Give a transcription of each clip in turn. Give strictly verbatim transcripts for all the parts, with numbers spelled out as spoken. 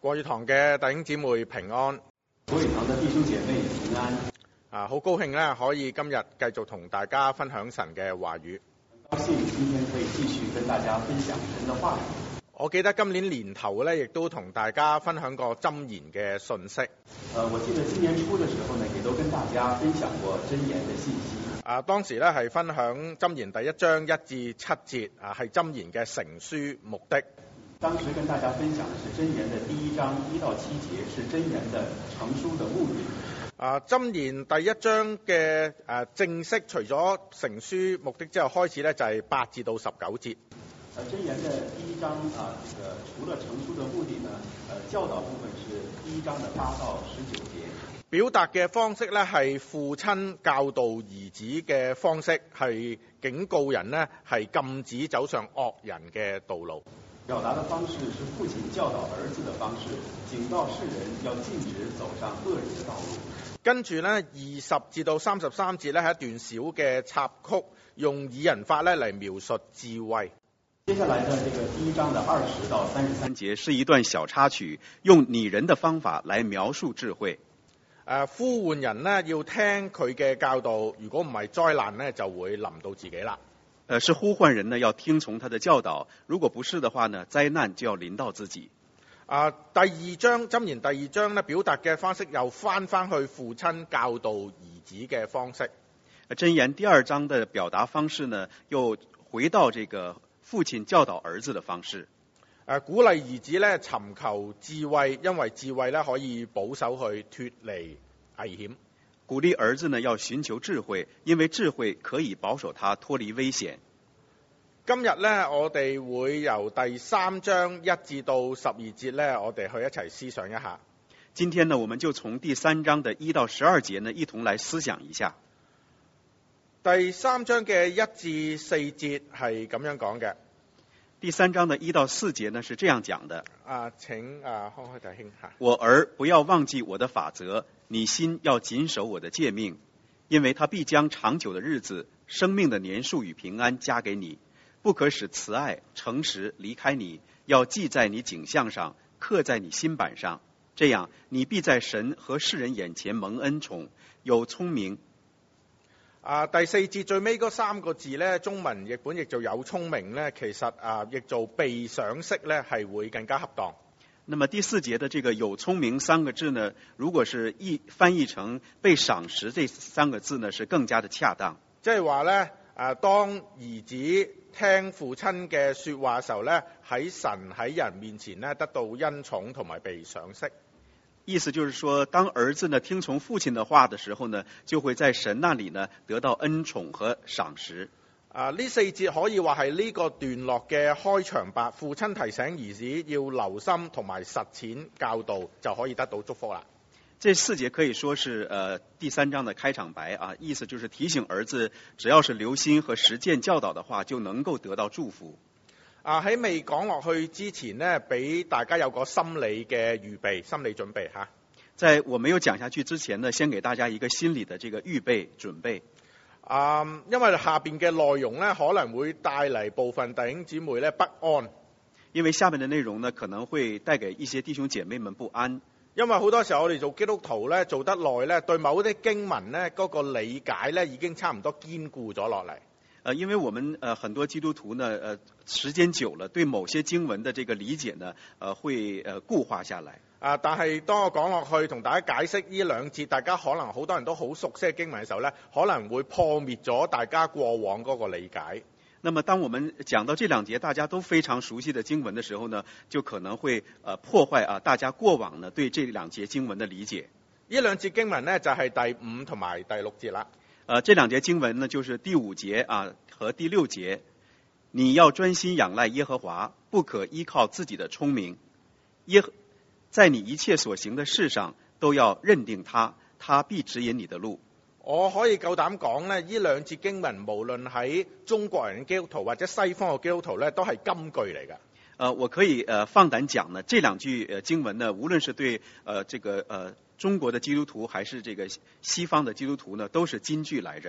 國語堂嘅弟兄姊妹平安。 國語堂嘅弟兄姐妹平安。 啊，好高興咧，可以今日繼續同大家分享神嘅話語。 高興今天可以繼續跟大家分享神的話語。 我記得今年年頭咧，亦都同大家分享過箴言嘅信息。 呃，我記得今年初嘅時候呢，也都跟大家分享過箴言嘅信息。 啊，當時咧係分享箴言第一章一至七節，啊係箴言嘅成書目的。 當時跟大家分享嘅是箴言嘅第一章一到七節，是箴言嘅成書嘅目的。 啊，箴言第一章嘅誒正式除咗成書目的之後，開始咧就係八至到十九節。 呃，箴言嘅第一章啊，這個除了成書嘅目的呢，呃，教導部分是第一章嘅八到十九節。 表達嘅方式咧係父親教導兒子嘅方式，係警告人呢係禁止走上惡人嘅道路。 表達嘅方式是父親教導兒子嘅方式，警告世人要禁止走上惡人嘅道路。 跟住呢，二十至到三十三節呢係一段小嘅插曲，用擬人法咧嚟描述智慧。 接下來的這個第一章的二十到三十三節是一段小插曲，用擬人的方法來描述智慧。 誒，呼喚人呢要聽佢嘅教導，如果唔係災難呢就會臨到自己啦。 誒，是呼喚人呢要聽從他的教導，如果不是的話呢，災難就要臨到自己。 啊，第二章箴言第二章呢表達嘅方式又翻翻去父親教導兒子嘅方式。 箴言第二章的表達方式呢，又回到這個父親教導兒子的方式。 誒，鼓勵兒子咧尋求智慧，因為智慧咧可以保守佢脫離危險。 鼓勵兒子呢要尋求智慧，因為智慧可以保守他脫離危險。 今日咧，我哋會由第三章一至到十二節咧，我哋去一齊思想一下。 今天呢，我們就從第三章的一到十二節呢，一同來思想一下。 第三章嘅一至四節係咁樣講嘅。 第三章的一到四節呢是這樣講的。 啊，請啊康開弟兄吓。 我兒不要忘記我的法則，你心要謹守我的誡命，因為他必將長久的日子、生命的年數與平安加給你。不可使慈愛、誠實離開你，要記在你頸項上，刻在你心板上。這樣，你必在神和世人眼前蒙恩寵，有聰明。 啊，第四節最尾嗰三個字咧，中文譯本譯做有聰明咧，其實啊譯做被賞識咧，係會更加恰當。 那麼第四節的這個有聰明三個字呢，如果是譯翻譯成被賞識這三個字呢，是更加的恰當。 即係話咧，啊當兒子聽父親嘅說話嘅時候咧，喺神喺人面前咧得到恩寵同埋被賞識。 意思就是說，當兒子呢聽從父親的話的時候呢，就會在神那裡呢得到恩寵和賞識。 啊，呢四節可以話係呢個段落嘅開場白，父親提醒兒子要留心同埋實踐教導，就可以得到祝福啦。 這四節可以說是呃第三章的開場白啊，意思就是提醒兒子，只要是留心和實踐教導的話，就能夠得到祝福。 啊，喺未講落去之前呢，俾大家有個心理嘅預備、心理準備吓。 在我沒有講下去之前呢，先給大家一個心理的這個預備準備。 啊，因為下邊嘅內容呢，可能會帶嚟部分弟兄姊妹呢不安。 因為下面的內容呢，可能會帶給一些弟兄姐妹們不安。 因為好多時候我哋做基督徒呢，做得耐呢，對某啲經文呢嗰個理解呢，已經差唔多堅固咗落嚟。 呃，因為我們呃很多基督徒呢，呃時間久了，對某些經文的這個理解呢，呃會呃固化下來。 啊，但係當我講落去同大家解釋呢兩節，大家可能好多人都好熟悉嘅經文嘅時候呢，可能會破滅咗大家過往嗰個理解。 那麼當我們講到這兩節大家都非常熟悉的經文的時候呢，就可能會呃破壞啊大家過往呢對這兩節經文的理解。 呢兩節經文呢，就係第五同埋第六節啦。 呃，這兩節經文呢，就是第五節啊和第六節。你要專心仰賴耶和華，不可依靠自己的聰明。耶和在你一切所行的事上都要認定他，他必指引你的路。 我可以夠膽講呢，呢兩節經文無論喺中國人嘅基督徒或者西方嘅基督徒呢，都係金句嚟㗎。 呃，我可以呃放膽講呢，這兩句呃經文呢，無論是對呃這個呃中國的基督徒還是這個西方的基督徒呢，都是金句來着。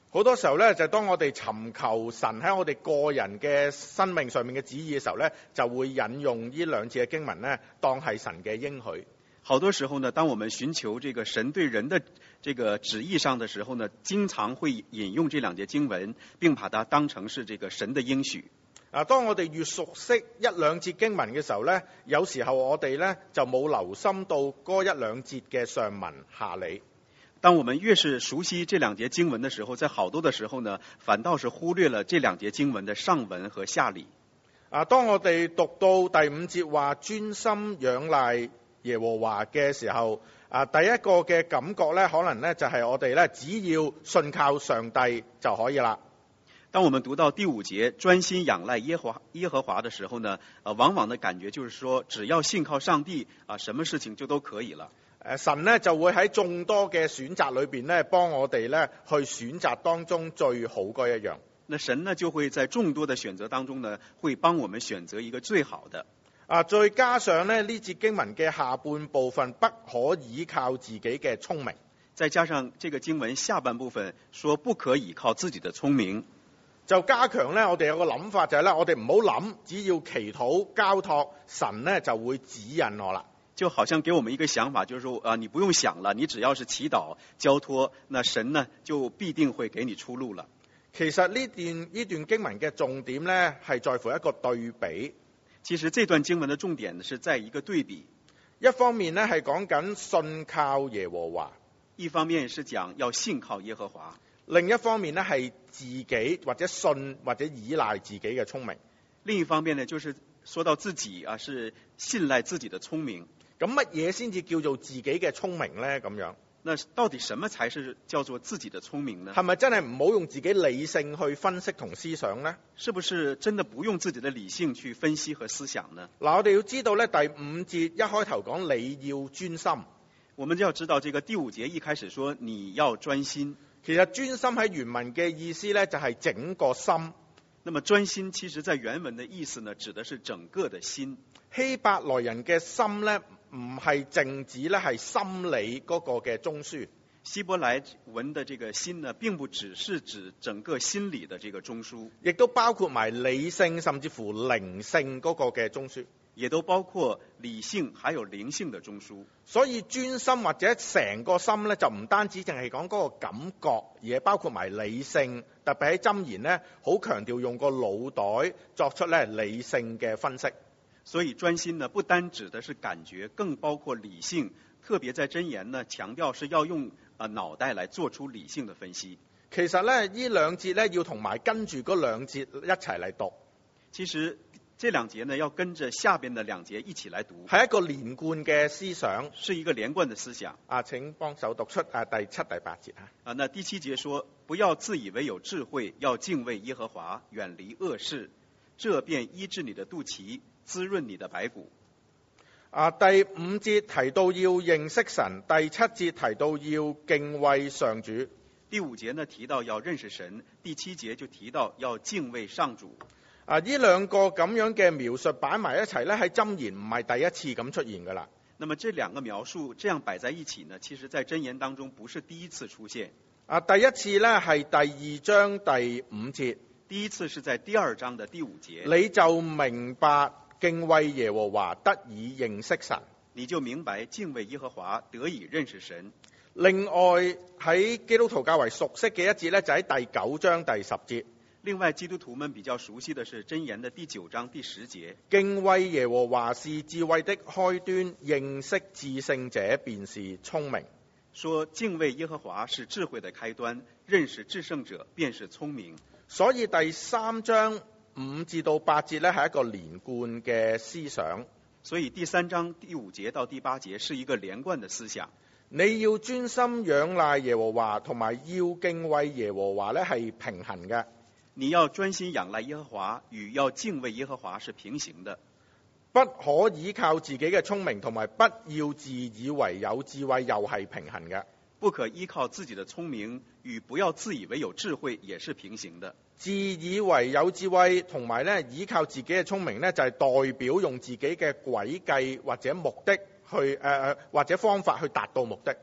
好多時候咧，就當我哋尋求神喺我哋個人嘅生命上面嘅旨意嘅時候咧，就會引用呢兩節嘅經文咧，當係神嘅應許。 好多時候呢，當我們尋求這個神對人的這個旨意上的時候呢，經常會引用這兩節經文，並把它當成是這個神的應許。 啊，當我哋越熟悉一兩節經文嘅時候咧，有時候我哋咧就冇留心到嗰一兩節嘅上文下理。 當我們越是熟悉這兩節經文的時候，在好多的時候呢，反倒是忽略了這兩節經文的上文和下理。 啊，當我哋讀到第五節話專心仰賴耶和華嘅時候，啊，第一個嘅感覺咧，可能咧就係我哋咧只要信靠上帝就可以啦。 當我們讀到第五節專心仰賴耶和耶和華的時候呢，呃，往往的感覺就是說，只要信靠上帝啊，什麼事情就都可以了。 誒，神呢就會喺眾多嘅選擇裏邊咧，幫我哋咧去選擇當中最好嗰一樣。 那神呢就會在眾多的選擇當中呢，會幫我們選擇一個最好的。 啊，再加上咧呢節經文嘅下半部分，不可倚靠自己嘅聰明。 再加上這個經文下半部分說不可倚靠自己的聰明， 就加強咧我哋有個諗法就係咧，我哋唔好諗，只要祈禱交託，神呢就會指引我啦。 就好像給我們一個想法，就是說啊，你不用想了，你只要是祈禱交託，那神呢就必定會給你出路了。 其實呢段呢段經文嘅重點呢，係在乎一個對比。 其實這段經文的重點是在一個對比， 一方面呢係講緊信靠耶和華， 一方面是講要信靠耶和華， 另一方面呢係自己或者信或者依賴自己嘅聰明。 另一方面呢，就是說到自己啊，是信賴自己的聰明。 咁乜嘢先至叫做自己嘅聰明呢？咁樣， 那到底什麼才是叫做自己的聰明呢？ 係咪真係唔好用自己理性去分析同思想呢？ 是不是真的不用自己的理性去分析和思想呢？ 嗱，我哋要知道咧，第五節一開頭講你要專心， 我們就要知道這個第五節一開始說你要專心。 其實專心喺原文嘅意思咧，就係整個心。 那麼專心其實在原文的意思呢，指的是整個的心。 希伯來人嘅心咧，唔係淨指咧係心理嗰個嘅中樞。 希伯來文的這個心呢，並不只是指整個心理的這個中樞， 亦都包括埋理性甚至乎靈性嗰個嘅中樞， 也都包括理性還有靈性的中樞。 所以專心或者成個心咧，就唔單止淨係講嗰個感覺，而係包括埋理性。特別喺箴言呢，好強調用個腦袋作出咧理性嘅分析。 所以專心呢，不單指的是感覺，更包括理性。特別在箴言呢，強調是要用啊腦袋來做出理性的分析。 其實咧，呢兩節咧要同埋跟住嗰兩節一齊嚟讀。 其實這兩節呢，要跟着下邊的兩節一起來讀， 係一個連貫嘅思想， 是一個連貫的思想。 啊，請幫手讀出啊第七、第八節啊。 啊，那第七節說：不要自以為有智慧，要敬畏耶和華，遠離惡事，這便醫治你的肚臍，滋潤你的白骨。 啊，第五節提到要認識神，第七節提到要敬畏上主。 第五節呢提到要認識神，第七節就提到要敬畏上主。 啊，呢兩個咁樣嘅描述擺埋一齊咧，喺箴言唔係第一次咁出現噶啦。 那麼這兩個描述這樣擺在一起呢，其實在箴言當中不是第一次出現。 啊，第一次咧係第二章第五節， 第一次是在第二章的第五節， 你就明白敬畏耶和華，得以認識神。 你就明白敬畏耶和華，得以認識神。 另外喺基督徒較為熟悉嘅一節咧，就喺第九章第十節。 另外基督徒們比較熟悉的是箴言的第九章第十節， 敬畏耶和華是智慧的開端，認識至聖者便是聰明。 說敬畏耶和華是智慧的開端，認識至聖者便是聰明。 所以第三章五至到八節咧係一個連貫嘅思想。 所以第三章第五節到第八節是一個連貫的思想。 你要專心仰賴耶和華，同埋要敬畏耶和華咧係平衡嘅。 你要專心仰賴耶和華，與要敬畏耶和華是平行的。 不可倚靠自己嘅聰明，同埋不要自以為有智慧，又係平衡嘅。 不可依靠自己的聰明，與不要自以為有智慧也是平行的。 自以為有智慧，同埋咧依靠自己嘅聰明咧，就係代表用自己嘅詭計或者目的去誒、呃、或者方法去達到目的。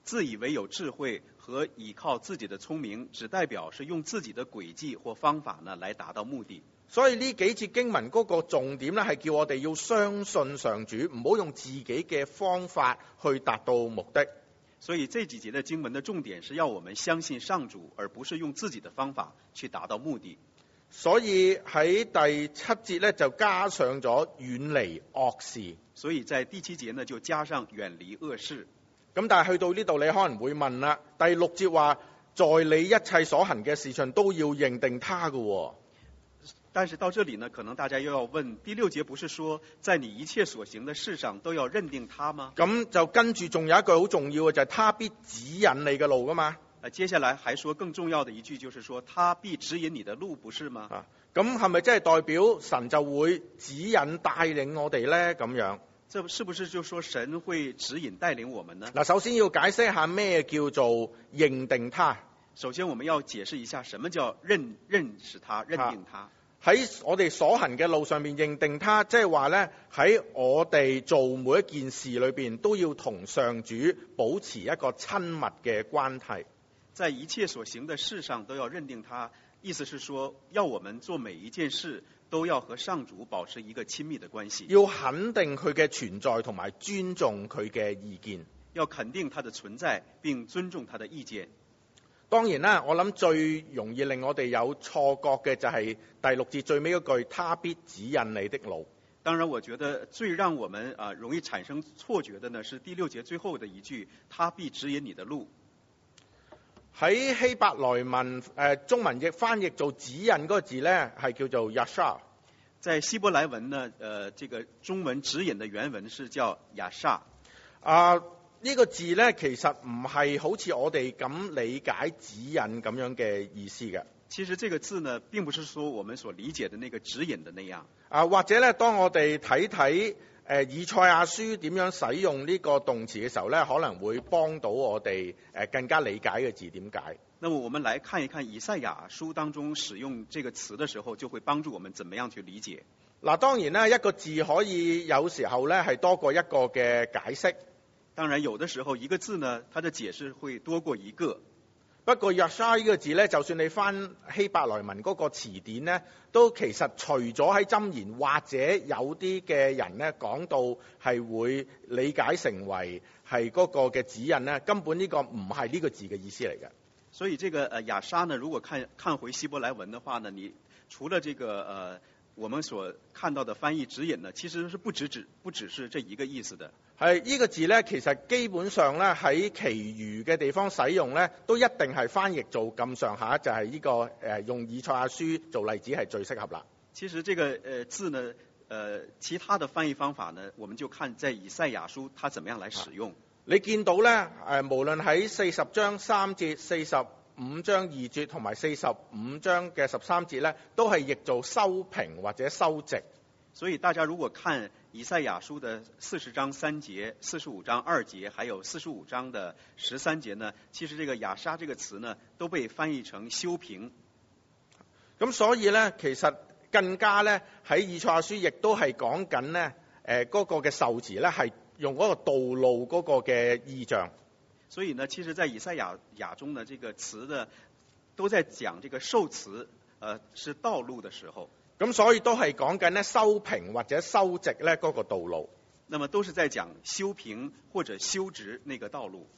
自以為有智慧和倚靠自己的聰明，只代表是用自己的詭計或方法呢來達到目的。 所以呢幾節經文嗰個重點咧，係叫我哋要相信上主，唔好用自己嘅方法去達到目的。 所以這幾節的經文的重點是要我們相信上主，而不是用自己的方法去達到目的。 所以喺第七節咧就加上咗遠離惡事。 所以在第七節呢就加上遠離惡事。 咁但係去到呢度你可能會問啦，第六節話在你一切所行嘅事上都要認定他嘅喎。 但是到這裡呢，可能大家又要問，第六節不是說在你一切所行的事上都要認定他嗎？ 咁就跟住仲有一句好重要嘅就係、是、他必指引你嘅路噶嘛。 啊，接下來還說更重要的一句，就是說他必指引你的路，不是嗎？ 啊，咁係咪真係代表神就會指引帶領我哋呢？咁樣， 這是不是就說神會指引帶領我們呢？ 嗱，首先要解釋一下咩叫做認定他。 首先我們要解釋一下什麼叫認認識他、認定他。 喺我哋所行嘅路上面認定他，即係話呢，喺我哋做每一件事裏邊都要同上主保持一個親密嘅關係。 在一切所行的事上都要認定他，意思是說要我們做每一件事都要和上主保持一個親密的關係， 要肯定佢嘅存在同埋尊重佢嘅意見， 要肯定他的存在並尊重他的意見。 當然啦，我諗最容易令我哋有錯覺嘅就係第六節最尾嗰句，他必指引你的路。 當然我覺得最讓我們啊容易產生錯覺的呢是第六節最後的一句，他必指引你的路。 喺希伯來文誒、呃、中文譯翻譯做指引嗰個字呢，係叫做 Yasha。 在希伯來文呢，呃，這個中文指引的原文是叫亞沙。 啊，呢個字呢，其實唔係好似我哋咁理解指引咁樣嘅意思嘅。 其實這個字呢，並不是說我們所理解的那個指引的那樣。 啊，或者呢，當我哋睇睇誒以賽亞書點樣使用呢個動詞嘅時候呢，可能會幫到我哋誒更加理解嘅字點解。 那麼我們來看一看以賽亞書當中使用這個詞的時候，就會幫助我們怎麼樣去理解。 嗱，當然呢，一個字可以有時候呢係多過一個嘅解釋。 當然，有的時候一個字呢，它的解釋會多過一個。 不過約沙呢個字呢，就算你翻希伯來文嗰個詞典呢，都其實除咗喺箴言或者有啲嘅人呢講到係會理解成為係嗰個嘅指引呢，根本呢個唔係呢個字嘅意思嚟嘅。 所以這個呃亞沙呢，如果看看回希伯來文的話呢，你除了這個呃我們所看到的翻譯指引呢，其實是不只只不只是這一個意思的。 係呢個字呢，其實基本上呢喺其餘嘅地方使用呢，都一定係翻譯做咁上下，就係呢個誒用以賽亞書做例子係最適合啦。 其實這個呃字呢，呃其他的翻譯方法呢，我們就看在以賽亞書它怎麼樣來使用。 你見到呢，誒無論喺四十章三節、四十五章二節同埋四十五章嘅十三節呢，都係譯做修平或者修直。 所以大家如果看以賽亞書的四十章三節、四十五章二節，還有四十五章的十三節呢，其實這個亞沙這個詞呢，都被翻譯成修平。 咁所以呢，其實更加呢，喺以賽亞書亦都係講緊呢誒嗰個嘅受詞呢，係用嗰個道路嗰個嘅意象。 所以呢，其實在以賽亞亞中呢，這個詞呢，都在講這個受詞，呃，是道路的時候。 咁所以都係講緊呢修平或者修直呢嗰個道路。 那麼都是在講修平或者修直那個道路。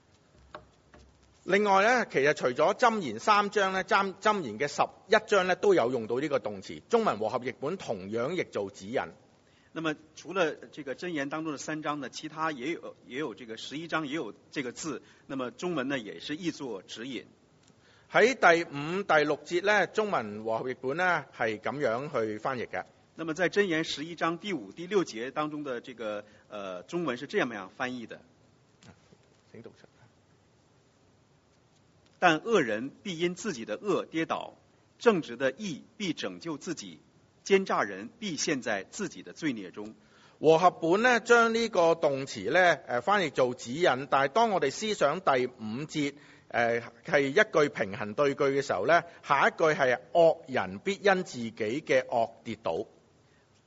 另外呢，其實除咗箴言三章呢，箴箴言嘅十一章呢都有用到呢個動詞。中文和合譯本同樣譯做指引。 那麼除了這個箴言當中的三章呢，其他也有也有這個十一章也有這個字。那麼中文呢也是譯作指引。 喺第五、第六節呢，中文和合譯本呢係咁樣去翻譯嘅。 那麼在箴言十一章第五、第六節當中的這個呃中文是這樣樣翻譯的。 請讀出。 但惡人必因自己的惡跌倒，正直的義必拯救自己，奸詐人必陷在自己的罪孽中。 和合本呢將呢個動詞呢誒翻譯做指引，但係當我哋思想第五節誒係一句平衡對句嘅時候呢，下一句係惡人必因自己嘅惡跌倒。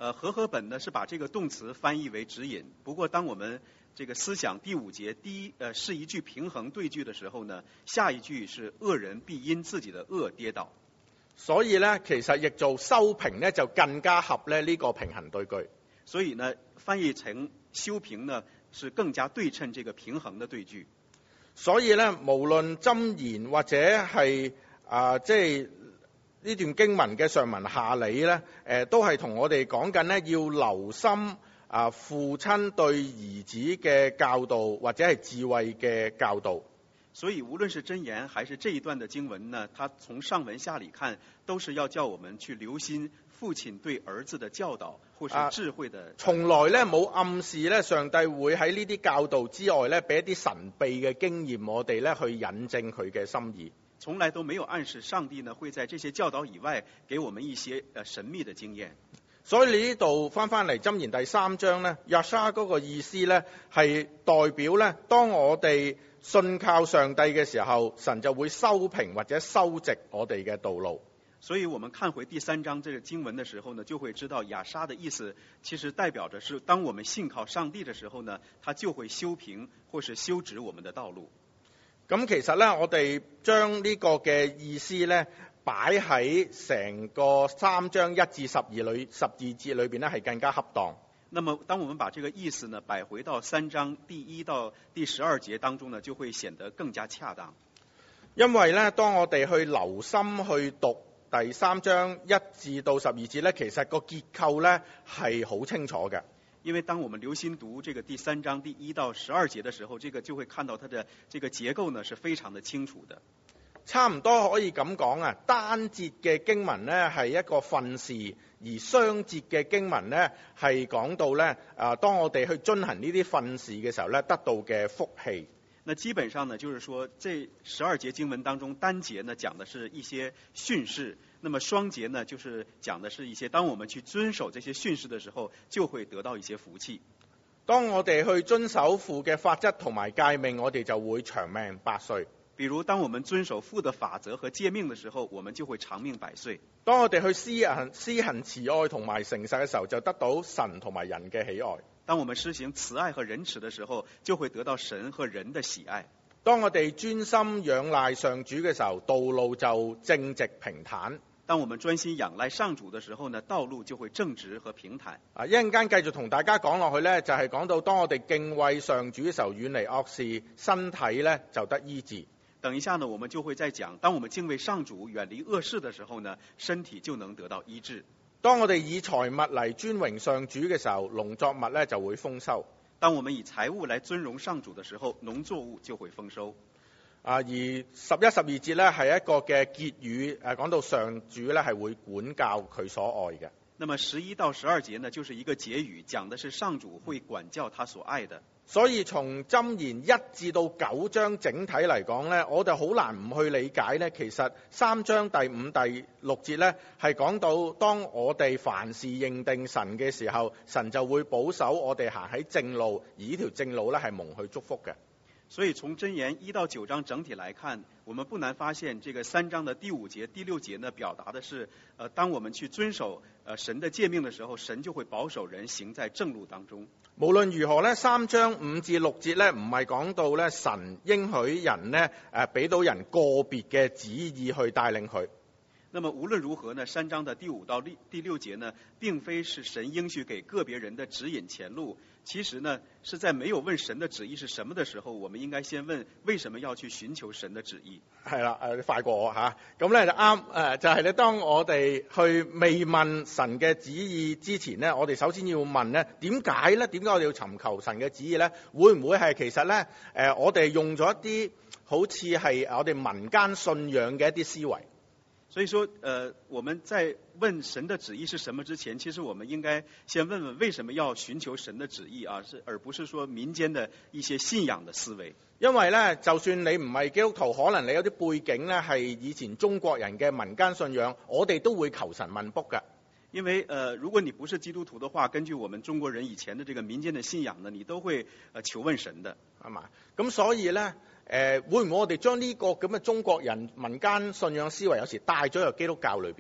呃，和合本呢是把这个动词翻译为指引。不過當我們這個思想第五節第一，呃，是一句平衡對句的時候呢，下一句是惡人必因自己的惡跌倒。 所以咧，其實譯做修平咧就更加合咧呢個平衡對句。 所以呢，翻譯成修平呢是更加對稱這個平衡的對句。 所以咧，無論箴言或者係啊，即係呢段經文嘅上文下理咧，誒、呃、都係同我哋講緊咧要留心啊父親對兒子嘅教導或者係智慧嘅教導。 所以無論是箴言還是這一段的經文呢，它從上文下理看，都是要叫我們去留心父親對兒子的教導，或是智慧的。 啊、從來咧冇暗示咧，上帝會喺呢啲教導之外咧，俾一啲神秘嘅經驗我哋咧去引證佢嘅心意。 從來都沒有暗示上帝呢會在這些教導以外，給我們一些呃神秘的經驗。 所以你呢度翻翻嚟箴言第三章咧，亞沙嗰個意思咧係代表咧，當我哋信靠上帝嘅時候，神就會修平或者修直我哋嘅道路。 所以我們看回第三章這個經文的時候呢，就會知道亞沙的意思其實代表着是當我們信靠上帝的時候呢，他就會修平或是修直我們的道路。 咁其實咧，我哋將呢個嘅意思咧擺喺成個三章一至十二裏十二節裏邊咧，係更加恰當。 那麼當我們把這個意思呢擺回到三章第一到第十二節當中呢，就會顯得更加恰當。 因為咧，當我哋去留心去讀第三章一至到十二節咧，其實個結構咧係好清楚嘅。 因為當我們留心讀這個第三章第一到十二節的時候，這個就會看到它的這個結構呢是非常的清楚的。 差唔多可以咁講啊，單節嘅經文呢係一個訓示，而雙節嘅經文呢係講到呢，啊，當我哋去遵行呢啲訓示嘅時候呢，得到嘅福氣。 那基本上呢，就是說，這十二節經文當中，單節呢講的是一些訓示，那麼雙節呢，就是講的是一些，當我們去遵守這些訓示的時候，就會得到一些福氣。 當我哋去遵守父嘅法則同埋誡命，我哋就會長命百歲。 比如，當我們遵守父的法則和誡命的時候，我們就會長命百歲。 當我哋去施行施行慈愛同埋誠實嘅時候，就得到神同埋人嘅喜愛。 當我們施行慈愛和仁慈的時候，就會得到神和人的喜愛。 當我哋專心仰賴上主嘅時候，道路就正直平坦。 當我們專心仰賴上主的時候呢，道路就會正直和平坦。 啊，一陣間繼續同大家講落去呢，就係講到當我哋敬畏上主嘅時候，遠離惡事，身體呢就得醫治。 等一下呢，我們就會再講，當我們敬畏上主、遠離惡事的時候呢，身體就能得到醫治。 當我哋以財物嚟尊榮上主嘅時候，農作物呢就會豐收。 當我們以財物來尊榮上主的時候，農作物就會豐收。 啊，而十一、十二節呢係一個嘅結語，誒講到上主呢係會管教佢所愛嘅。 那麼十一到十二節呢，就是一個結語，講的是上主會管教他所愛的。 所以從箴言一至到九章整體嚟講呢，我哋好難唔去理解呢。其實三章第五、第六節呢係講到，當我哋凡事認定神嘅時候，神就會保守我哋行喺正路，而呢條正路呢係蒙去祝福嘅。 所以從箴言一到九章整體來看，我們不難發現，這個三章的第五節、第六節呢，表達的是，呃，當我們去遵守呃神的誡命的時候，神就會保守人行在正路當中。 無論如何呢，三章五至六節呢，唔係講到呢神應許人呢誒俾到人個別嘅旨意去帶領佢。 那麼無論如何呢，三章的第五到第六節呢，並非是神應許給個別人的指引前路。其實呢，是在沒有問神的旨意是什麼的時候，我們應該先問為什麼要去尋求神的旨意。 係啦，誒，你快過我嚇，咁咧就啱誒，就係咧，當我哋去未問神嘅旨意之前呢，我哋首先要問呢點解咧？點解我哋要尋求神嘅旨意咧？會唔會係其實咧誒，我哋用咗一啲好似係我哋民間信仰嘅一啲思維？ 所以說，呃，我們在問神的旨意是什麼之前，其實我們應該先問問為什麼要尋求神的旨意啊，是而不是說民間的一些信仰的思維。 因為咧，就算你唔係基督徒，可能你有啲背景咧係以前中國人嘅民間信仰，我哋都會求神問卜㗎。 因為呃，如果你不是基督徒的話，根據我們中國人以前的這個民間的信仰呢，你都會呃求問神的， 係嘛？咁所以咧。誒、呃、會唔會我哋將呢個咁嘅中國人民間信仰思維有時帶咗入基督教裏邊？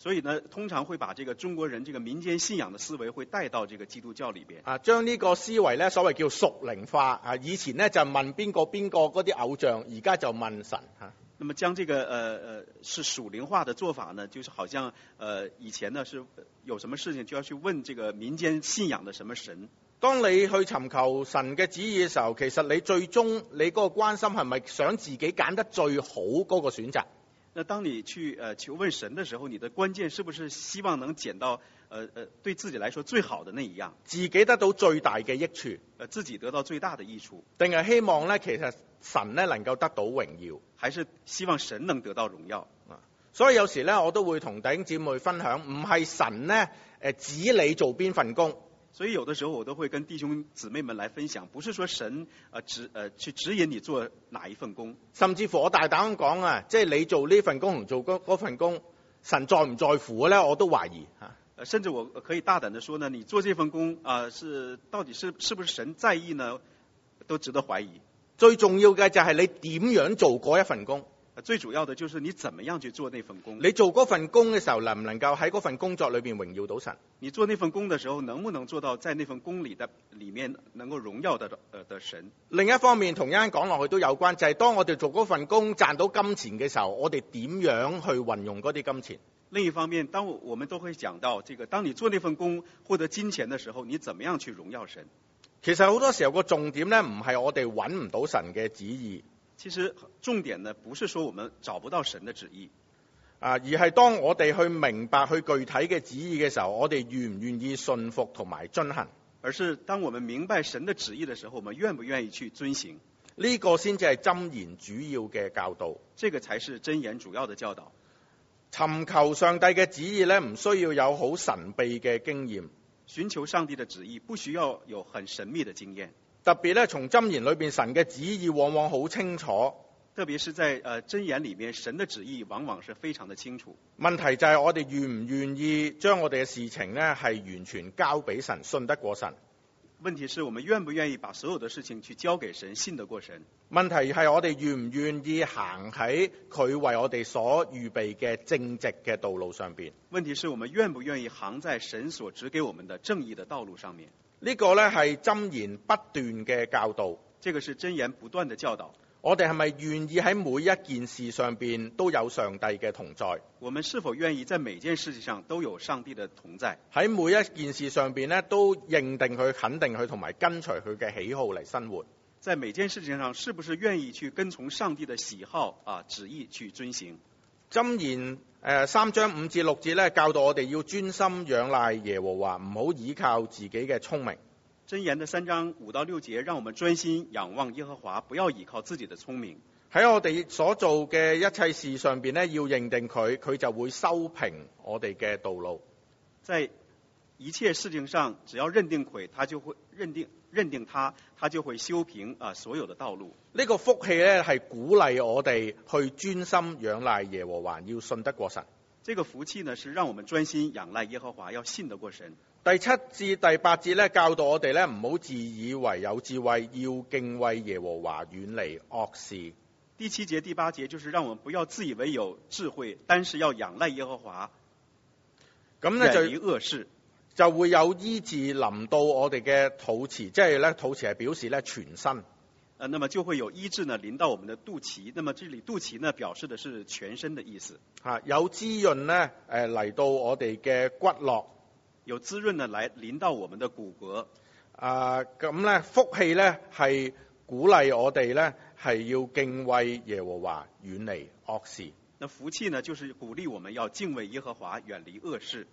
所以呢，通常會把這個中國人這個民間信仰的思維會帶到這個基督教裏邊。 啊，將呢個思維咧，所謂叫屬靈化啊。以前咧就問邊個邊個嗰啲偶像，而家就問神嚇。 那麼將這個呃呃是屬靈化的做法呢，就是好像呃以前呢是有什麼事情就要去問這個民間信仰的什麼神。 當你去尋求神嘅旨意嘅時候，其實你最終你嗰個關心係咪想自己揀得最好嗰個選擇？ 那當你去呃求問神的時候，你的關鍵是不是希望能揀到呃呃對自己來說最好的那一樣， 自己得到最大嘅益處， 呃自己得到最大的益處， 定係希望咧其實神咧能夠得到榮耀， 還是希望神能得到榮耀？ 所以有時咧我都會同弟兄姊妹分享，唔係神咧誒指你做邊份工。 所以有的時候我都會跟弟兄姊妹們來分享，不是說神呃指呃去指引你做哪一份工， 甚至乎我大膽咁講啊，即係你做呢份工同做嗰嗰份工，神在唔在乎咧，我都懷疑嚇。 呃，甚至我可以大膽地說呢，你做這份工啊、呃，是到底是是不是神在意呢，都值得懷疑。 最重要嘅就係你點樣做嗰一份工。 最主要的就是你怎麼樣去做那份工。 你做嗰份工嘅時候，能唔能夠喺嗰份工作裏邊榮耀到神？ 你做那份工的時候，能不能做到在那份工裏的裏面能夠榮耀的呃的神？ 另一方面，同樣講落去都有關，就係、是、當我哋做嗰份工賺到金錢嘅時候，我哋點樣去運用嗰啲金錢？ 另一方面，當我們都會講到這個，當你做那份工獲得金錢的時候，你怎麼樣去榮耀神？ 其實好多時候個重點咧，唔係我哋揾唔到神嘅旨意。 其實重點呢，不是說我們找不到神的旨意， 啊，而係當我哋去明白去具體嘅旨意嘅時候，我哋願唔願意順服同埋遵行？ 而是當我們明白神的旨意的時候，我們願不願意去遵行？ 呢個先至係箴言主要嘅教導。 這個才是箴言主要的教導。 尋求上帝嘅旨意咧，唔需要有好神秘嘅經驗。 尋求上帝的旨意，不需要有很神秘的經驗。 特別咧，從箴言裏邊，神嘅旨意往往好清楚。 特別是在呃箴言裏面，神的旨意往往是非常的清楚。 問題就係我哋願唔願意將我哋嘅事情呢係完全交俾神，信得過神。 問題是我們願不願意把所有的事情去交給神，信得過神。 問題係我哋願唔願意行喺佢為我哋所預備嘅正直嘅道路上邊。 問題是我們願不願意行在神所指給我們的正義的道路上面。 呢個呢係箴言不斷嘅教導。 這個是箴言不斷的教導。 我哋係咪願意喺每一件事上邊都有上帝嘅同在？ 我們是否願意在每件事情上都有上帝的同在？ 喺每一件事上邊呢，都認定佢、肯定佢同埋跟隨佢嘅喜好嚟生活。 在每件事情上，是不是願意去跟從上帝的喜好啊旨意去遵行？ 箴言誒三章五至六節咧，教導我哋要專心仰賴耶和華，唔好依靠自己嘅聰明。 箴言的三章五到六節，讓我們專心仰望耶和華，不要依靠自己的聰明。 喺我哋所做嘅一切事上邊咧，要認定佢，佢就會修平我哋嘅道路。 在一切事情上，只要認定佢，他就會認定認定他，他就會修平啊所有的道路。 呢個福氣咧係鼓勵我哋去專心仰賴耶和華，要信得過神。 這個福氣呢，是讓我們專心仰賴耶和華，要信得過神。 第七至第八節咧，教導我哋咧唔好自以為有智慧，要敬畏耶和華，遠離惡事。 第七節、第八節就是讓我們不要自以為有智慧，但是要仰賴耶和華， 咁咧就遠離惡事， 就會有醫治臨到我哋嘅肚臍，即係咧肚臍係表示咧全身。 呃，那麼就會有醫治呢臨到我們的肚臍。那麼這裡肚臍呢表示的是全身的意思。 嚇，有滋潤咧，誒嚟到我哋嘅骨骼。 有滋潤呢來臨到我們的骨骼。 啊，咁咧福氣咧係鼓勵我哋咧係要敬畏耶和華，遠離惡事。 那福氣呢，就是鼓勵我們要敬畏耶和華，遠離惡事。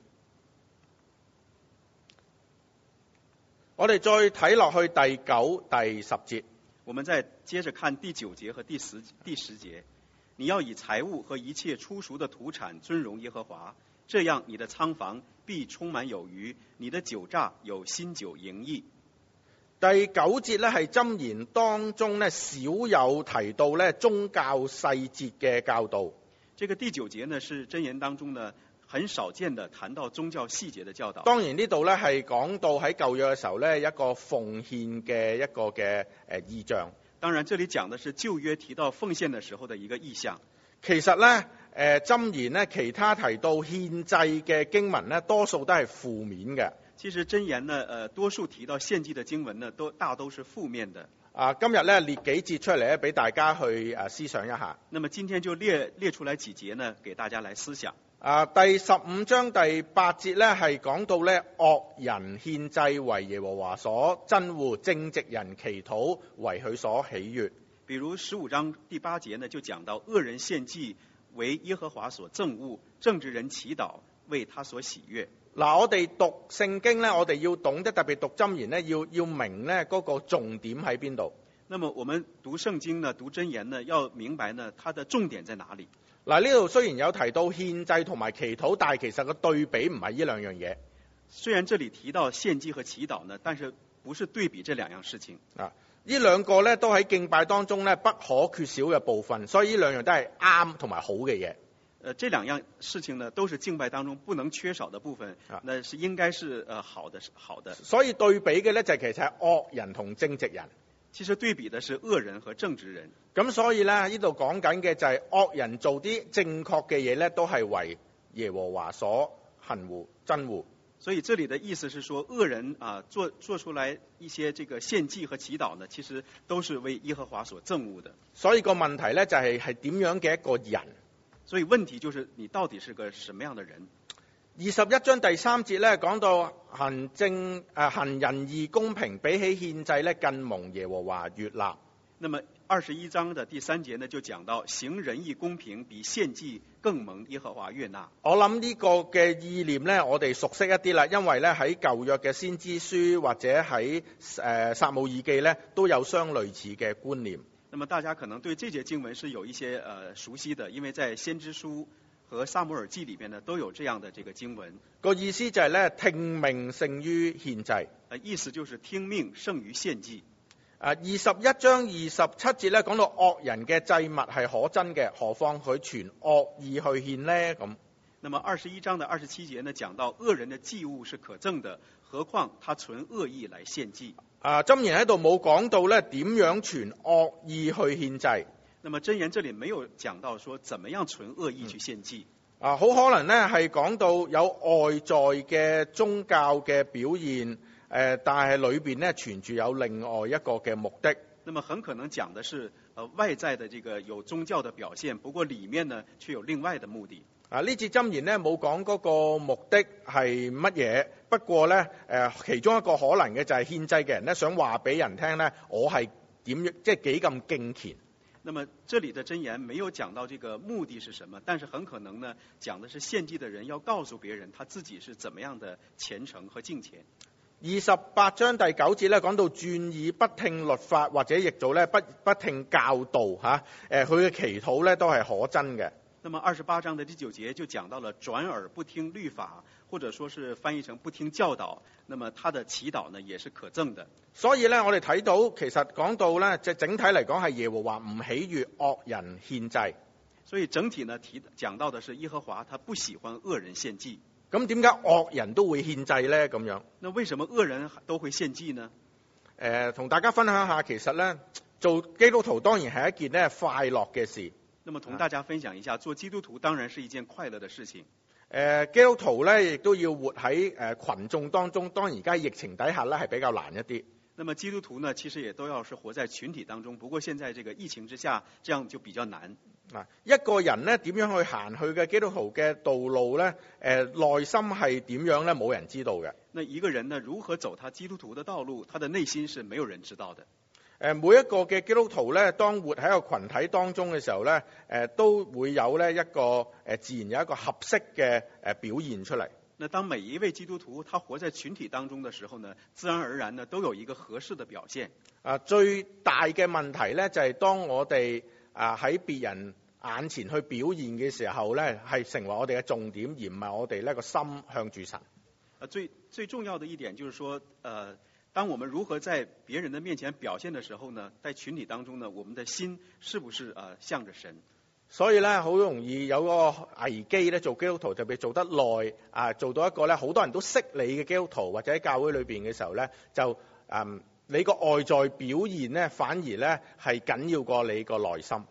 我哋再睇落去第九、第十節。 我們再接着看第九節和第十第十節。你要以財物和一切初熟的土產尊榮耶和華，這樣你的倉房必充滿有餘，你的酒榨有新酒盈溢。 第九節咧係箴言當中咧少有提到咧宗教細節嘅教導。 這個第九節呢是箴言當中呢很少見的談到宗教細節的教導。 當然呢度咧係講到喺舊約嘅時候咧一個奉獻嘅一個嘅誒意象。 當然，這裡講的是舊約提到奉獻的時候的一個意象。 其實咧誒箴言咧，其他提到獻祭嘅經文咧，多數都係負面嘅。 其實箴言呢，呃，多數提到獻祭的經文呢，都大都是負面的。 啊，今日咧列幾節出嚟咧，俾大家去誒思想一下。 那麼今天就列列出來幾節呢，給大家來思想。 啊，第十五章第八節咧係講到咧惡人獻祭為耶和華所憎惡，正直人祈禱為佢所喜悅。 比如十五章第八節呢，就講到惡人獻祭為耶和華所憎惡，正直人祈禱為他所喜悅。 嗱，我哋讀聖經咧，我哋要懂得特別讀箴言咧，要要明咧嗰個重點喺邊度。 那麼我們讀聖經呢，讀箴言呢，要明白呢，它的重點在哪裡？ 嗱，呢度雖然有提到獻祭同埋祈禱，但係其實個對比唔係呢兩樣嘢。 雖然這裡提到獻祭和祈禱呢，但是不是對比這兩樣事情。 啊，呢兩個咧都喺敬拜當中咧不可缺少嘅部分，所以呢兩樣都係啱同埋好嘅嘢。 呃，這兩樣事情呢，都是敬拜當中不能缺少的部分， 啊， 那是應該是呃好的，好的。 所以對比嘅咧就係其實係惡人同正直人。 其實對比的是惡人和正直人。 咁所以咧呢度講緊嘅就係惡人做啲正確嘅嘢咧，都係為耶和華所恨惡、憎惡。 所以這裡的意思是說，惡人啊做做出來一些這個獻祭和祈禱呢，其實都是為耶和華所憎惡的。 所以個問題咧就係係點樣嘅一個人。 所以問題就是你到底是個什麼樣的人？ 二十一章第三節咧講到行正誒行仁義公平，比起獻祭咧更蒙耶和華悅納。 那麼二十一章的第三節呢就講到行仁義公平比獻祭更蒙耶和華悅納。 我諗呢個嘅意念咧，我哋熟悉一啲啦，因為咧喺舊約嘅先知書或者喺誒撒母耳記咧都有相類似嘅觀念。 那麼大家可能對這節經文是有一些呃熟悉的，因為在先知書和撒母耳記裏邊呢都有這樣的這個經文。 個意思就係咧聽命勝於獻祭。 呃，意思就是聽命勝於獻祭。 啊，二十一章二十七節咧講到惡人嘅祭物係可憎嘅，何況佢存惡意去獻呢？咁。 那麼二十一章的二十七節呢講到惡人的祭物是可憎的，何況他存惡意來獻祭。 啊，箴言喺度冇講到咧點樣存惡意去獻祭。 那麼箴言這裡沒有講到說怎麼樣存惡意去獻祭。 啊，好可能咧係講到有外在嘅宗教嘅表現，誒、呃，但係裏邊咧存住有另外一個嘅目的。 那麼很可能講的是，呃，外在的這個有宗教的表現，不過裡面呢卻有另外的目的。 啊，呢節箴言咧冇講嗰個目的係乜嘢，不過咧誒、呃，其中一個可能嘅就係獻祭嘅人咧想話俾人聽咧，我係點樣即係幾咁敬虔。 那麼這裡的箴言沒有講到這個目的是什麼，但是很可能呢講的是獻祭的人要告訴別人他自己是怎麼樣的虔誠和敬虔。 二十八章第九節咧講到轉耳不聽律法，或者譯做咧不不聽教導嚇，誒佢嘅祈禱咧都係可憎嘅。 那麼二十八章的第九節就講到了轉耳不聽律法，或者說是翻譯成不聽教導，那麼他的祈禱呢也是可憎的。 所以咧我哋睇到其實講到咧即係整體嚟講係耶和華唔喜悅惡人獻祭。 所以整體呢提講到的是耶和華他不喜歡惡人獻祭。 咁點解惡人都會獻祭咧？咁樣？ 那為什麼惡人都會獻祭呢？ 誒、呃，同大家分享下，其實咧做基督徒當然係一件咧快樂嘅事。 那麼同大家分享一下，做基督徒當然是一件快樂的事情。 誒、呃，基督徒咧亦都要活喺誒羣眾當中，當然而家疫情底下咧係比較難一啲。 那麼基督徒呢，其實也都要是活在群體當中，不過現在這個疫情之下，這樣就比較難。 啊，一個人咧點樣去行去嘅基督徒嘅道路咧？誒、呃，內心係點樣咧？冇人知道嘅。 那一個人呢，如何走他基督徒的道路，他的內心是沒有人知道的。 誒，每一個嘅基督徒咧，當活喺一個群體當中嘅時候咧，誒都會有咧一個誒自然有一個合適嘅誒表現出嚟。 那當每一位基督徒他活在群體當中的時候呢，自然而然呢都有一個合適的表現。 啊，最大嘅問題咧就係當我哋啊喺別人眼前去表現嘅時候咧，係成為我哋嘅重點，而唔係我哋呢個心向住神。 啊，最最重要的一點就是說，呃。當我們如何在別人的面前表現的時候呢，在群體當中呢，我們的心是不是呃向着神？ 所以咧，好容易有個危機咧，做基督徒特別做得耐啊，做到一個咧好多人都識你嘅基督徒，或者喺教會裏邊嘅時候咧，就嗯你個外在表現咧，反而咧係緊要過你個內心。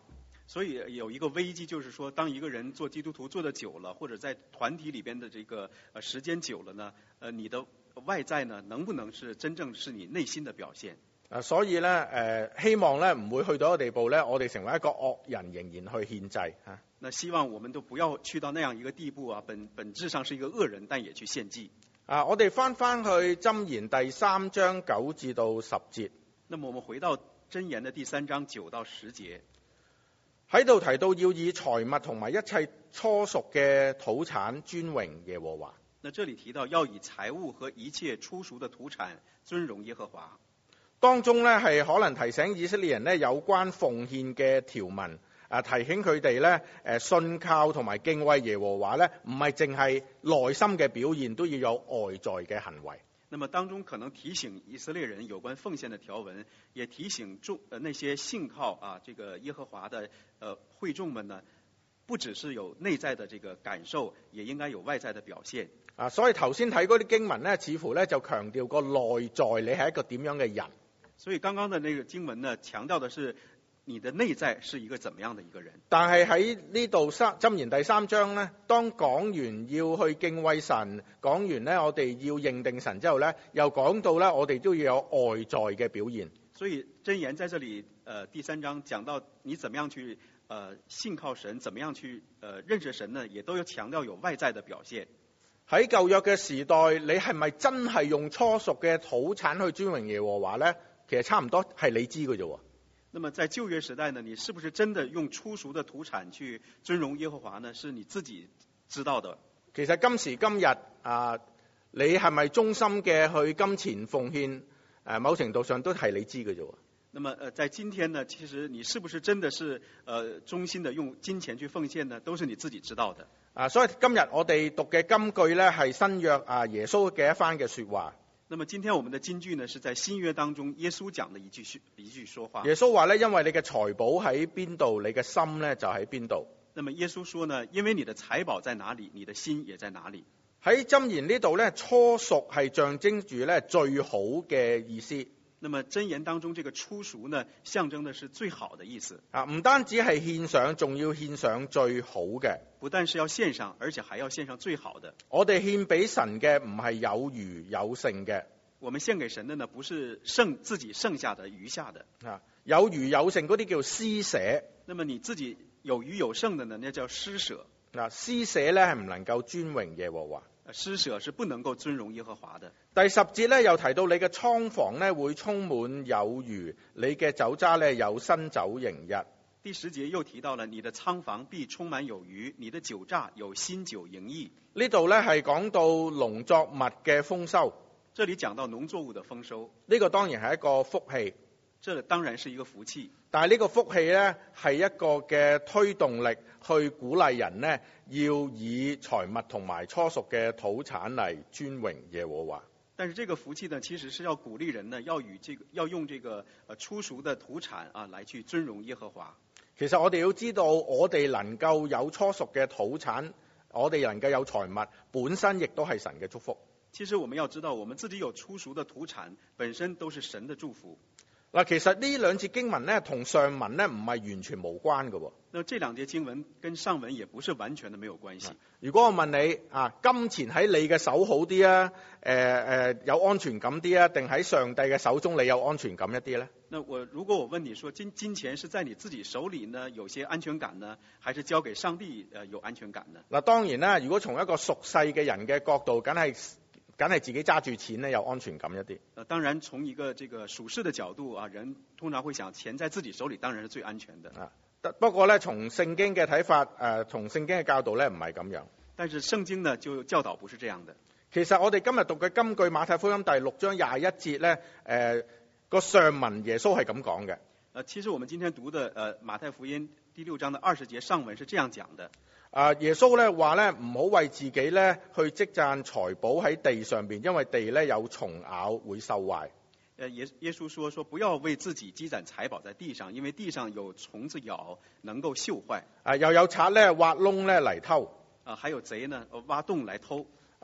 所以有一个危机，就是说，当一个人做基督徒做得久了，或者在团體裏邊的這個呃時間久了呢，呃，你的外在呢，能不能是真正是你內心的表現？ 啊，所以咧，誒、呃，希望咧唔會去到一個地步咧，我哋成為一個惡人，仍然去獻祭嚇。 那希望我們都不要去到那樣一個地步啊，本本質上是一個惡人，但也去獻祭。 啊，我哋翻翻去箴言第三章九至到十節。 那麼我們回到箴言的第三章九到十節。 喺度提到要以財物同埋一切初熟嘅土產尊榮耶和華。 那這裡提到要以財物和一切初熟的土產尊榮耶和華。 當中咧係可能提醒以色列人咧有關奉獻嘅條文，啊提醒佢哋咧誒信靠同埋敬畏耶和華咧，唔係淨係內心嘅表現，都要有外在嘅行為。 那麼當中可能提醒以色列人有關奉獻的條文，也提醒眾呃那些信靠啊這個耶和華的呃會眾們呢，不只是有內在的這個感受，也應該有外在的表現。 啊，所以頭先睇嗰啲經文咧，似乎咧就強調個內在你係一個點樣嘅人。 所以剛剛的那個經文呢，強調的是你的內在是一個怎麼樣的一個人。 但係喺呢度三箴言第三章咧，當講完要去敬畏神，講完咧我哋要認定神之後咧，又講到咧我哋都要有外在嘅表現。 所以箴言在這裡，呃，第三章講到你怎麼樣去，呃，信靠神，怎麼樣去，呃，認識神呢，也都有強調有外在的表現。 喺舊約嘅時代，你係咪真係用初熟嘅土產去尊榮耶和華咧？其實差唔多係你知嘅啫喎。 那麼在舊約時代呢，你是不是真的用初熟的土產去尊榮耶和華呢？是你自己知道的。 其實今時今日啊，你係咪忠心嘅去金錢奉獻？誒，某程度上都係你知嘅啫喎。 那麼呃，在今天呢，其實你是不是真的是呃忠心的用金錢去奉獻呢？都是你自己知道的。 啊，所以今日我哋讀嘅金句咧係新約啊耶穌嘅一番嘅説話。 那麼今天我們的金句呢，是在新約當中耶穌講的一句一句說話。 耶穌話咧，因為你嘅財寶喺邊度，你嘅心咧就喺邊度。 那麼耶穌說呢，因為你的財寶在哪裡，你的心也在哪裡。 喺箴言呢度咧，初熟係象徵住咧最好嘅意思。 那麼箴言當中這個初熟呢，象徵的是最好的意思。 啊，唔單止係獻上，仲要獻上最好嘅。 不但是要獻上，而且還要獻上最好的。 我哋獻俾神嘅唔係有餘有剩嘅。 我們獻給神的呢，不是剩自己剩下的餘下的。 啊，有餘有剩嗰啲叫施捨。 那麼你自己有餘有剩的呢，那叫施捨。 嗱，施捨咧係唔能夠尊榮耶和華。 施捨是不能夠尊榮耶和華的。 第十節咧又提到你嘅倉房咧會充滿有餘，你嘅酒渣咧有新酒盈溢。 第十節又提到了你的倉房必充滿有餘，你的酒榨有新酒盈溢。 呢度咧係講到農作物嘅豐收。 這裡講到農作物的豐收。 呢個當然係一個福氣。 這當然是一個福氣。 但係呢個福氣咧係一個嘅推動力，去鼓勵人呢要以財物同埋初熟嘅土產嚟尊榮耶和華。 但是這個福氣呢，其實是要鼓勵人呢，要與這個要用這個呃初熟的土產啊，來去尊榮耶和華。 其實我哋要知道，我哋能夠有初熟嘅土產，我哋能夠有財物，本身亦都係神嘅祝福。 其實我們要知道，我們自己有初熟的土產，本身都是神的祝福。 嗱，其實呢兩節經文咧，同上文咧唔係完全無關嘅。 那這兩節經文跟上文也不是完全的沒有關係。 如果我問你啊，金錢喺你嘅手好啲啊，誒、呃、誒有安全感啲啊，定喺上帝嘅手中你有安全感一啲咧？ 那我如果我問你說金金錢是在你自己手裡呢，有些安全感呢，還是交給上帝誒有安全感呢？ 嗱，當然啦，如果從一個屬世嘅人嘅角度，梗係梗係自己揸住錢咧有安全感一啲。 呃，當然從一個這個屬世的角度啊，人通常會想錢在自己手裡當然是最安全的。 啊，不過咧，從聖經嘅睇法，誒、呃，從聖經嘅教導咧，唔係咁樣。 但是聖經呢就教導不是這樣的。 其實我哋今日讀嘅金句馬太福音第六章廿一節咧，誒、呃、個上文耶穌係咁講嘅。 呃，其實我們今天讀的，呃，馬太福音第六章的二十節上文是這樣講的。 啊，耶穌咧話咧唔好為自己咧去積攢財寶喺地上邊，因為地咧有蟲咬會受壞。 呃，耶耶穌說說不要為自己積攢財寶在地上，因為地上有蟲子咬，能夠鏽壞。 啊，又有賊咧挖窿咧嚟偷。 啊，還有賊呢挖洞來偷。 啊，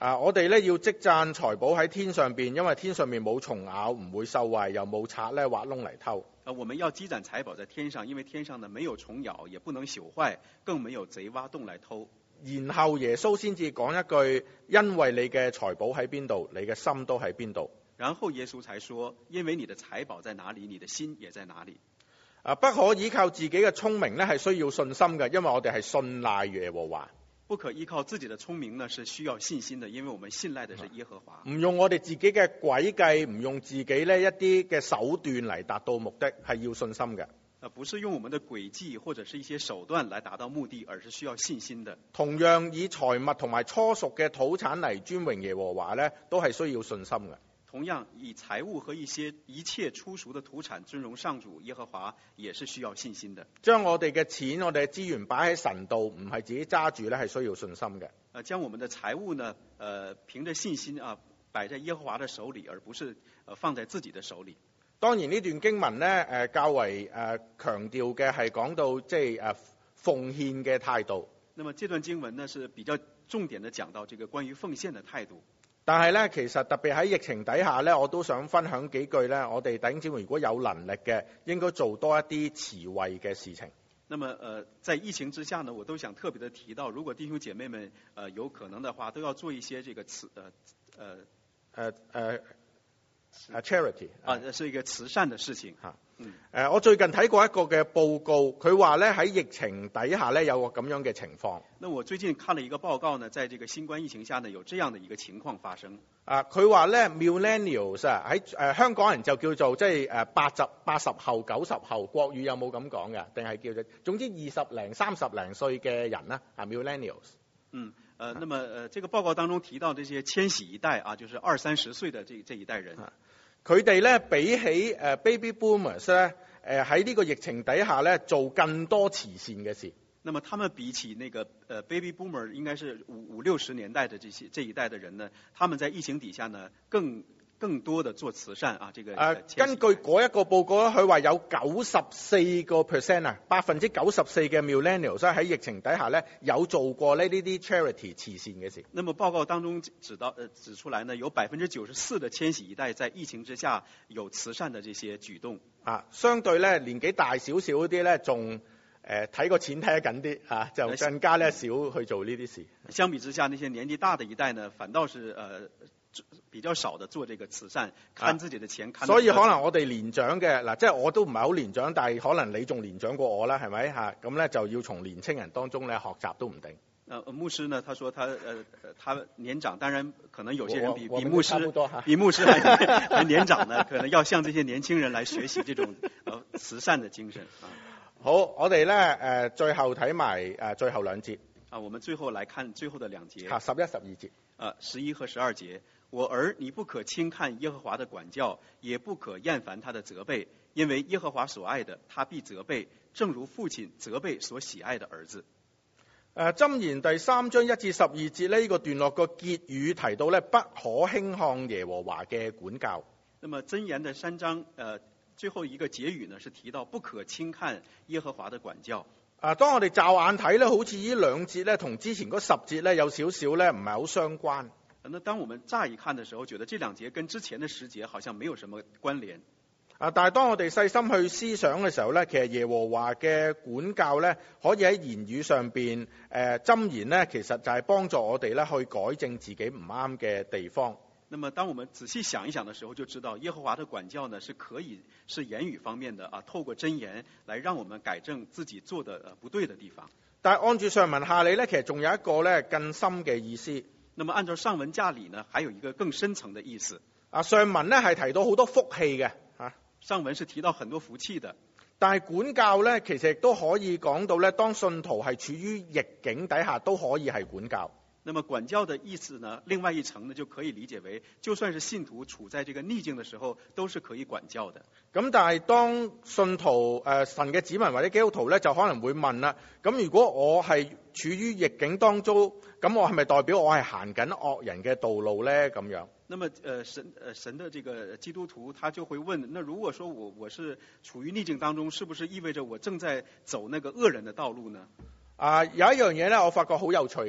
啊，我哋咧要積攢財寶喺天上邊，因為天上面冇蟲咬，唔會受壞，又冇賊咧挖窿嚟偷。 啊，我們要積攢財寶在天上，因為天上呢沒有蟲咬，也不能朽壞，更沒有賊挖洞來偷。 然後耶穌先至講一句：因為你嘅財寶喺邊度，你嘅心都喺邊度。 然後耶穌才說：因為你的財寶在哪裡，你的心也在哪裡。 啊，不可依靠自己嘅聰明咧，係需要信心嘅，因為我哋係信賴耶和華。 不可依靠自己的聰明呢，是需要信心的，因為我們信賴的是耶和華。 唔用我哋自己嘅詭計，唔用自己呢一啲嘅手段嚟達到目的，係要信心嘅。 啊，不是用我們的詭計或者是一些手段來達到目的，而是需要信心的。 同樣以財物同埋初熟嘅土產嚟尊榮耶和華呢，都係需要信心嘅。 同樣以財物和一些一切初熟的土產尊榮上主耶和華，也是需要信心的。 將我哋嘅錢、我哋嘅資源擺喺神度，唔係自己揸住咧，係需要信心嘅。 呃，將我們的財物呢，呃，憑着信心啊，擺在耶和華的手裏，而不是呃放在自己的手裏。 當然呢段經文呢，誒、呃、較為誒、呃、強調嘅係講到即係誒奉獻嘅態度。 那麼這段經文呢，是比較重點的講到這個關於奉獻的態度。 但係咧，其實特別喺疫情底下咧，我都想分享幾句咧。我哋弟兄姊妹如果有能力嘅，應該做多一啲慈惠嘅事情。 那麼，呃，在疫情之下呢，我都想特別的提到，如果弟兄姐妹們，呃，有可能的話，都要做一些這個慈，呃，呃， 誒誒誒 charity 啊，是一個慈善的事情嚇。 嗯。 誒，我最近睇過一個嘅報告，佢話咧喺疫情底下咧有個咁樣嘅情況。 那我最近看了一個報告呢，在這個新冠疫情下呢，有這樣的一個情況發生。 啊，佢話咧 millennials 啊，喺誒香港人就叫做即係誒八十八十後、九十後，國語有冇咁講嘅？定係叫做總之二十零、三十零歲嘅人啦，啊 millennials。 嗯，呃，那麼呃，這個報告當中提到這些千禧一代啊，就是二三十歲的這這一代人。 佢哋咧比起誒 baby boomers 咧，誒喺呢個疫情底下咧做更多慈善嘅事。 那麼他們比起那個呃 baby boomer 應該是五五六十年代的這些這一代的人呢，他們在疫情底下呢更更多的做慈善啊，這個。誒、呃， 根據嗰一個報告咧，佢話有九十四個 percent 啊，百分之九十四嘅 millennials 喺疫情底下咧有做過呢呢啲 charity 慈善嘅事。 那麼報告當中指到呃指出來呢，有百分之九十四的千禧一代在疫情之下有慈善的這些舉動。啊， 相對咧年紀大少少啲咧，仲誒睇個錢睇得緊啲啊，就更加咧少去做呢啲事。 相比之下，那些年紀大的一代呢，反倒是呃。比較少的做這個慈善，看自己的錢。看所以可能我哋年長嘅嗱，即係我都唔係好年長，但係可能你仲年長過我啦，係咪嚇？咁咧就要從年青人當中咧學習都唔定。 呃，牧師呢，他說他呃他年長，當然可能有些人比我我比牧師多比牧師還還年長呢，可能要向這些年輕人來學習這種呃慈善的精神啊。 好，我哋咧誒最後睇埋誒最後兩節。 啊，我們最後來看最後的兩節。 嚇，十一、十二節。 啊，十一和十二節。我兒，你不可輕看耶和華的管教，也不可厭煩他的責備，因為耶和華所愛的，他必責備，正如父親責備所喜愛的兒子。 誒，箴言第三章一至十二節呢、這個段落個結語提到咧，不可輕看耶和華嘅管教。 那麼箴言的三章，呃，最後一個結語呢，是提到不可輕看耶和華的管教。 啊，當我哋驟眼睇咧，好似呢兩節咧，同之前嗰十節咧有少少咧唔係好相關。 那當我們乍一看的時候，覺得這兩節跟之前的十節好像沒有什麼關聯。 啊，但係當我哋細心去思想嘅時候咧，其實耶和華嘅管教咧，可以喺言語上邊，誒箴言咧，其實就係幫助我哋咧去改正自己唔啱嘅地方。 那麼當我們仔細想一想的時候，就知道耶和華的管教呢，是可以是言語方面的啊，透過箴言來讓我們改正自己做的呃不對的地方。 但係按住上文下理咧，其實仲有一個咧更深嘅意思。 那麼按照上文下理呢，還有一個更深層的意思。 啊，上文咧係提到好多福氣嘅，嚇。 上文是提到很多福氣的， 但係管教咧，其實亦都可以講到咧，當信徒係處於逆境底下，都可以係管教。 那麼管教的意思呢，另外一層呢，就可以理解為，就算是信徒處在這個逆境的時候，都是可以管教的。 咁但係當信徒誒、呃、神嘅子民或者基督徒咧，就可能會問啦，咁如果我係處於逆境當中，咁我係咪代表我係行緊惡人嘅道路咧？咁樣？ 那麼，呃神，呃神的這個基督徒，他就會問：那如果說我我是處於逆境當中，是不是意味着我正在走那個惡人的道路呢？ 啊、呃，有一樣嘢咧，我發覺好有趣㗎。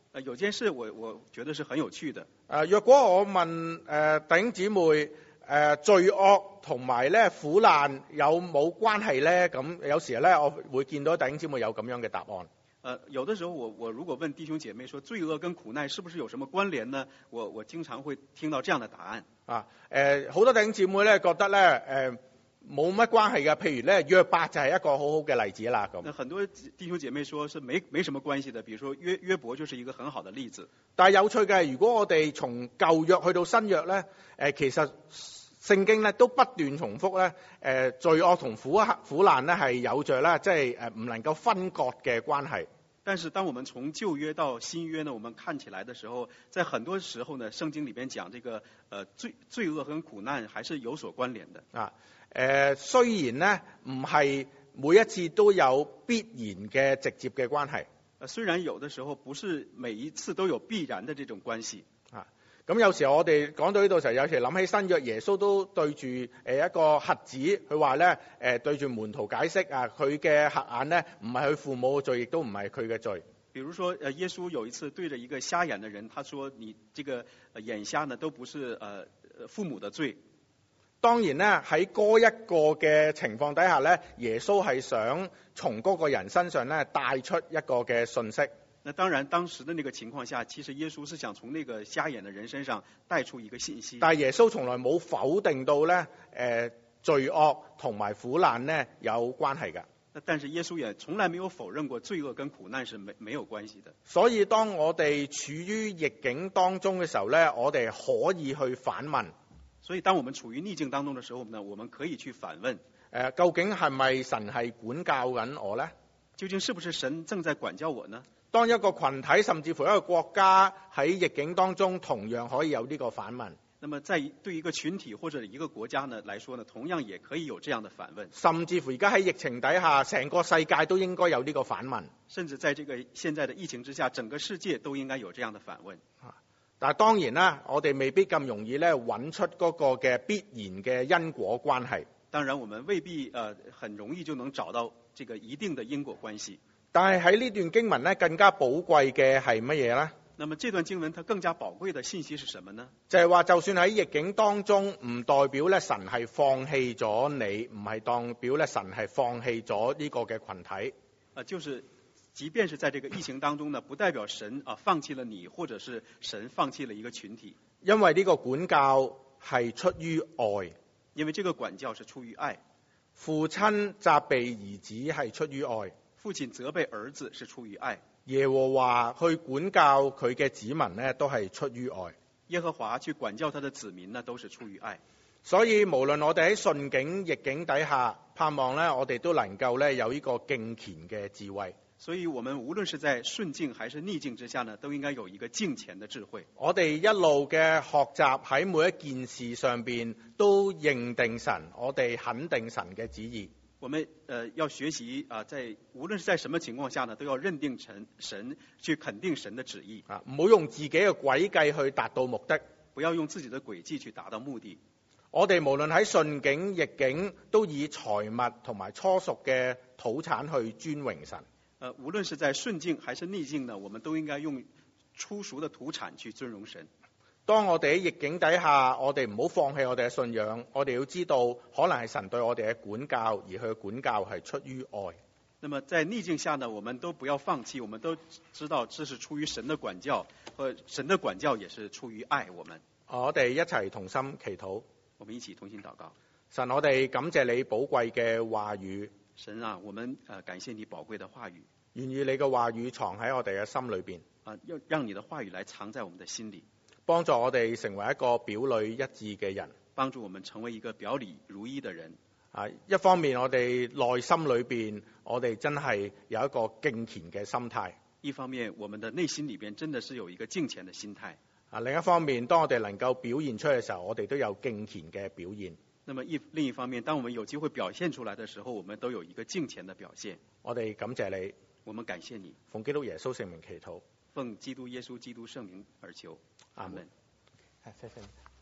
呃，有件事我我覺得是很有趣的。 誒，若果我問誒、呃、弟兄姊妹誒、呃、罪惡同埋咧苦難有冇關係咧？咁有時咧我會見到弟兄姊妹有咁樣嘅答案。 呃，有的時候我我如果問弟兄姐妹說罪惡跟苦難是不是有什麼關聯呢？我我經常會聽到這樣的答案。 啊，誒、呃、好多弟兄姊妹咧覺得咧誒冇乜關係嘅，譬如咧約伯就係一個好好嘅例子啦咁。 那很多弟兄姐妹說是沒沒什麼關係的，比如說約約伯就是一個很好的例子。 但係有趣嘅係，如果我哋從舊約去到新約咧，誒、呃、其實聖經咧都不斷重複咧，誒、呃、罪惡同苦苦難咧係有着咧，即係誒唔能夠分割嘅關係。 但是當我們從舊約到新約呢，我們看起來的時候，在很多時候呢，聖經裏邊講這個，呃罪罪惡跟苦難還是有所關聯的。 啊，誒、呃、雖然咧唔係每一次都有必然嘅直接嘅關係。 呃雖然有的時候不是每一次都有必然的這種關係。 啊，咁有時候我哋講到呢度時候，有時諗起新約耶穌都對住誒一個瞎子，佢話咧誒對住門徒解釋啊，佢嘅瞎眼咧唔係佢父母嘅罪，亦都唔係佢嘅罪。 比如說，呃耶穌有一次對着一個瞎眼的人，他說：你這個眼瞎呢，都不是呃父母的罪。 當然咧喺嗰一個嘅情況底下咧，耶穌係想從嗰個人身上咧帶出一個嘅信息。 那當然，當時的那個情況下，其實耶穌是想從那個瞎眼的人身上帶出一個信息。 但係耶穌從來冇否定到咧，誒、呃、罪惡同埋苦難咧有關係㗎。 但是耶穌也從來沒有否認過罪惡跟苦難是沒沒有關係的。 所以當我哋處於逆境當中嘅時候咧，我哋可以去反問。 所以當我們處於逆境當中的時候呢，我們可以去反問：誒、 呃，究竟係咪神係管教緊我呢？ 究竟是不是神正在管教我呢？ 當一個群體甚至乎一個國家喺逆境當中，同樣可以有呢個反問。 那麼在對一個群體或者一個國家呢來說呢，同樣也可以有這樣的反問。 甚至乎而家喺疫情底下，成個世界都應該有呢個反問。 甚至在這個現在的疫情之下，整個世界都應該有這樣的反問。 但係當然啦，我哋未必咁容易咧揾出嗰個嘅必然嘅因果關係。 當然，我們未必呃很容易就能找到這個一定的因果關係。 但係喺呢段經文咧，更加寶貴嘅係乜嘢咧？ 那麼這段經文它更加寶貴的信息是什麼呢？ 就係話，就算喺逆境當中，唔代表咧神係放棄咗你，唔係代表咧神係放棄咗呢個嘅群體。 啊，就是即便是在這個疫情當中呢，不代表神啊放棄了你，或者是神放棄了一個群體。 因為呢個管教係出於愛， 因為這個管教是出於愛。 父親責備兒子係出於愛， 父親責備兒子是出於愛。 耶和華去管教佢嘅子民呢，都係出於愛。 耶和華去管教他的子民呢，都是出於愛。 所以無論我哋喺順境逆境底下，盼望咧我哋都能夠咧有呢個敬虔嘅智慧。 所以我們無論是在順境還是逆境之下呢，都應該有一個敬虔的智慧。 我哋一路嘅學習喺每一件事上邊都認定神，我哋肯定神嘅旨意。 我們呃要學習啊，在無論是在什麼情況下呢，都要認定神神去肯定神的旨意啊，唔好用自己嘅詭計去達到目的， 不要用自己的詭計去達到目的。 我哋無論喺順境逆境，都以財物同埋初熟嘅土產去尊榮神。 呃，無論是在順境還是逆境呢，我們都應該用初熟的土產去尊榮神。 當我哋喺逆境底下，我哋唔好放棄我哋嘅信仰。我哋要知道，可能係神對我哋嘅管教，而佢嘅管教係出於愛。 那麼在逆境下呢，我們都不要放棄，我們都知道這是出於神的管教，和神的管教也是出於愛我們。 我哋一齊同心祈禱。 我們一起同心禱告。 神，我哋感謝你寶貴嘅話語。 神啊，我們呃感謝你寶貴的話語。 願意你嘅話語藏喺我哋嘅心裏邊。 啊，要讓你的話語來藏在我們的心裏。 幫助我哋成為一個表裏一致嘅人， 幫助我們成為一個表裏如一的人。 啊，一方面我哋內心裏邊，我哋真係有一個敬虔嘅心態； 一方面，我們的內心裏邊真的是有一個敬虔的心態。 啊，另一方面，當我哋能夠表現出嚟嘅時候，我哋都有敬虔嘅表現。 那麼一另一方面，當我們有機會表現出來的時候，我們都有一個敬虔的表現。 我哋感謝你， 我們感謝你， 奉基督耶穌聖名祈禱。 奉基督耶穌基督聖名而求，阿門。 謝謝。